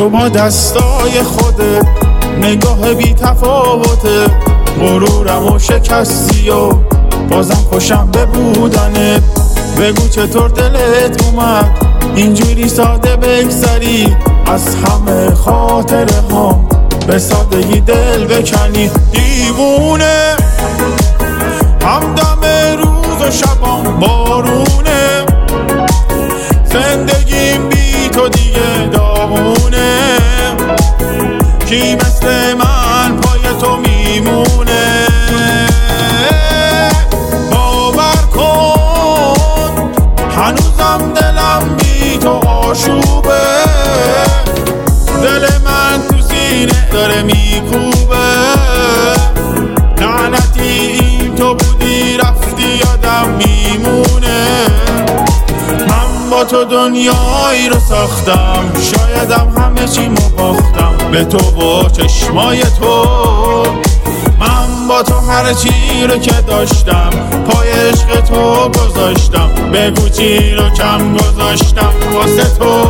تو با دستای خودت نگاه بی تفاوته، غرورمو شکستی و بازم خوشم به بودنت. بگو چطور دلت اومد اینجوری ساده بگذری از همه خاطره ها، به سادگی دل بکنی. دیوونه همدم روز و شبام بارونه، زندگیم بی تو دیگه داغونه. کی مثل من پای تو میمونه؟ باور کن هنوزم دلم بی تو آشوبه، دل من تو سینه داره میکوبه. لعنتی این تو بودی رفتی یادم میمونه. من با تو دنیایی رو ساختم، شایدم همه چی مو باختم به تو و چشمای تو. من با تو هر چی رو که داشتم پای عشق تو گذاشتم، بگو چی رو کم گذاشتم واسه تو.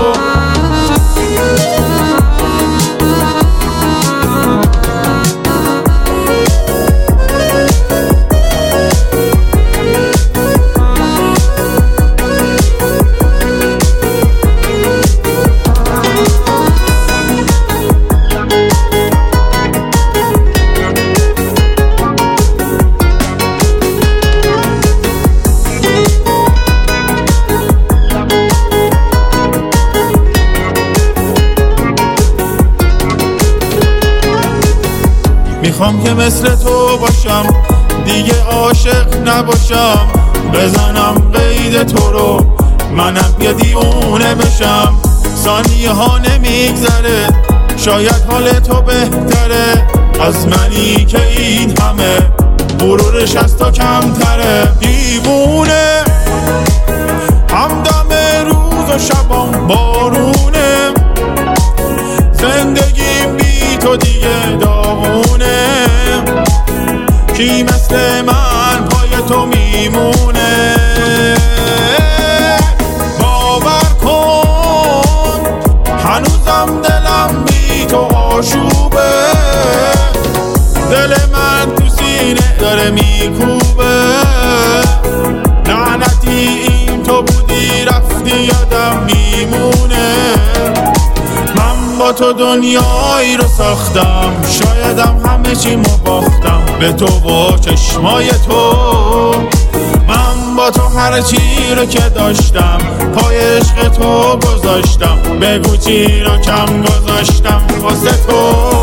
میخوام که مثل تو باشم دیگه عاشق نباشم، بزنم قید تو رو منم یه دیوونه بشم. ثانیه ها نمیگذره شاید حال تو بهتره از منی که این همه غرورش از تو کمتره. دیوونه همدم روز و شبام بارونه، زندگیم بی تو دیگه داغونه. کی مثل من پای تو میمونه؟ باور کن هنوزم دلم بی تو آشوبه، دل من تو سینه داره میکوبه. لعنتی این تو بودی رفتی یادم میمونه. من با تو دنیایی رو ساختم، شایدم همه چی مو باختم به تو و چشمای تو. من با تو هر چی رو که داشتم پای عشق تو گذاشتم، بگو چی رو کم گذاشتم واسه تو.